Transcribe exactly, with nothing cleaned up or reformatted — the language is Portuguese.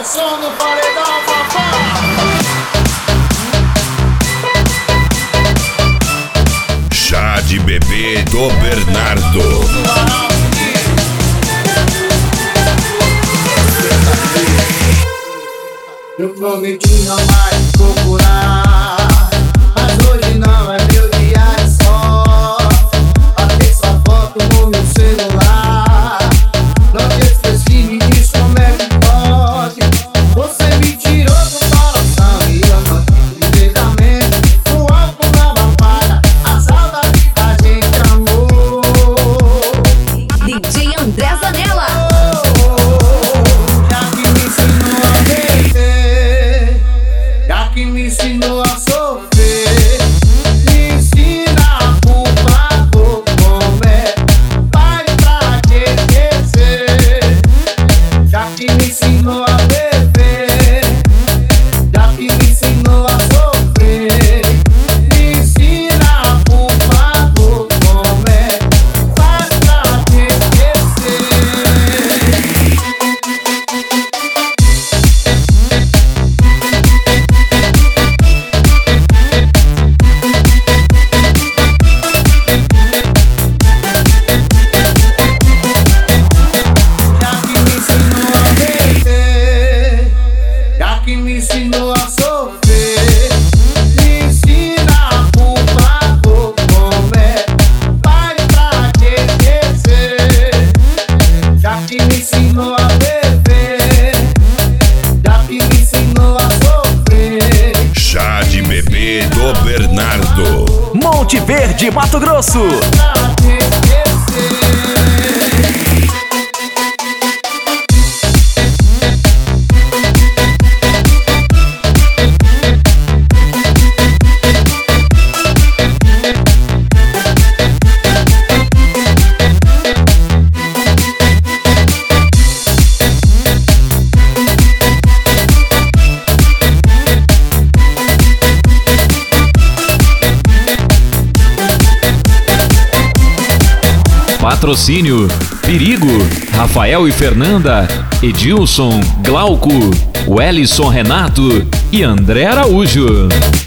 som no paredão, papai. Chá de bebê do Bernardo. Eu prometi não mais procurar, mas hoje não é meu dia de sorte. Batei sua foto no meu celular, não te esqueci, me diz como é que pode. Você me tirou do coração e eu não tive beijamento. O álcool não apaga a saudade que a gente amou. D J André Zanella. Que me ensinou a sofrer, me ensina, por favor, como é, vai pra te esquecer. Já que me ensinou a beber, já que me ensinou a sofrer, me ensina, por favor, como é, vai pra te esquecer. Que me ensinou a sofrer, me ensina, por favor, como é, vai pra te esquecer. Já que me ensinou a beber, já que me ensinou a sofrer. Chá de bebê do Bernardo. Monte Verde, Mato Grosso. Pra te esquecer. Patrocínio: Perigo, Rafael e Fernanda, Edilson, Glauco, Wellison Renato e André Araújo.